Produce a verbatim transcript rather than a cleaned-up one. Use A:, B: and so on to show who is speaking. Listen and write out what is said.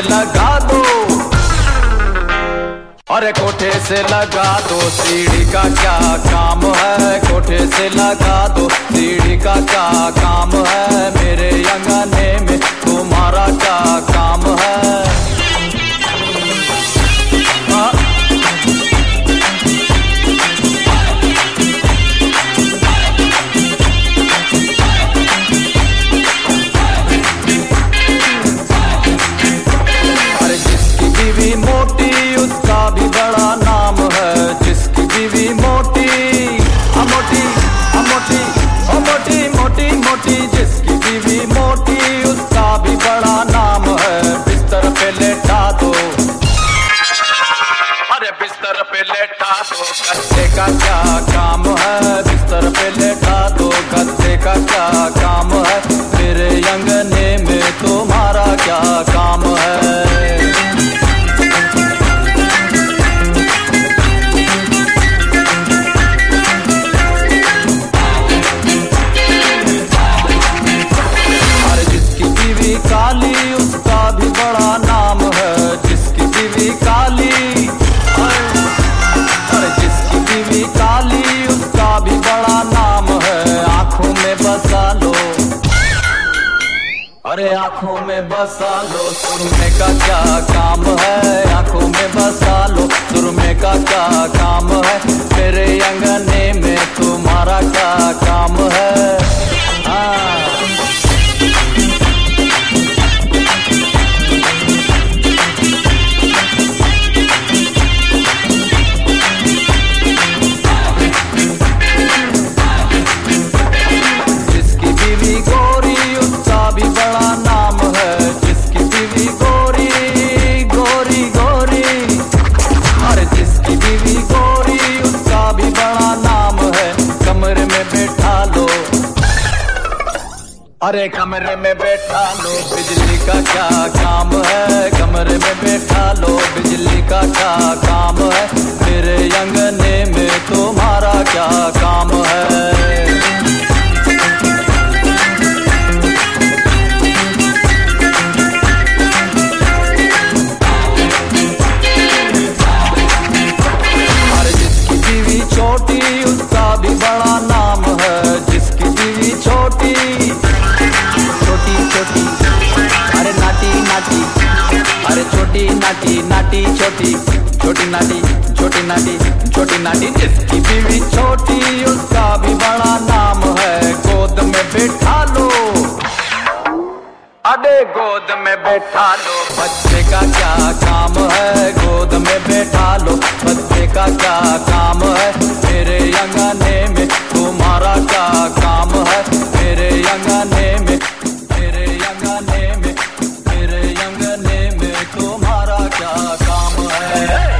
A: से लगा दो, अरे कोठे से लगा दो सीढ़ी का क्या काम है, कोठे से लगा दो सीढ़ी का क्या काम है, मेरे अंगने में तुम्हारा क्या काम है। हाँ? अरे जिसकी बीवी मोटी उसका भी बड़ा नाम है, जिसकी बीवी मोटी आ मोटी आ मोटी आ मोटी मोटी मोटी, जिसकी बीवी मोटी उसका भी बड़ा नाम है। बिस्तर पे लेटा दो, अरे बिस्तर पे लेटा दो, गद्दे का क्या काम है, बिस्तर पे लेटा दो, गद्दे का क्या काम है, मेरे अंगने में तुम्हारा क्या काम है। काली उसका भी बड़ा नाम है, जिसकी बीवी काली, अरे जिसकी बीवी काली उसका भी बड़ा नाम है। आंखों में बसा लो, अरे आंखों में बसा लो, सुरमे का क्या काम है, आंखों में बसा लो, सुरमे का क्या काम है, मेरे अंगने में तुम्हारा क्या काम है। हाँ अरे कमरे में बैठा लो, बिजली का क्या काम है, कमरे में बैठा लो, बिजली का क्या काम है, मेरे अंगने में तुम्हारा क्या काम है। अरे जिसकी बीवी छोटी उसका भी बड़ा नाम है, जिसकी बीवी छोटी छोटी छोटी, अरे नाटी नाटी, अरे छोटी नाटी नाटी छोटी, छोटी नाटी छोटी नाटी छोटी नाटी, जिसकी बीवी छोटी उसका भी बड़ा नाम है। गोद में बैठा लो, अरे गोद में बैठा लो, बच्चे का क्या काम है, गोद में बैठा लो, बच्चे का क्या काम है,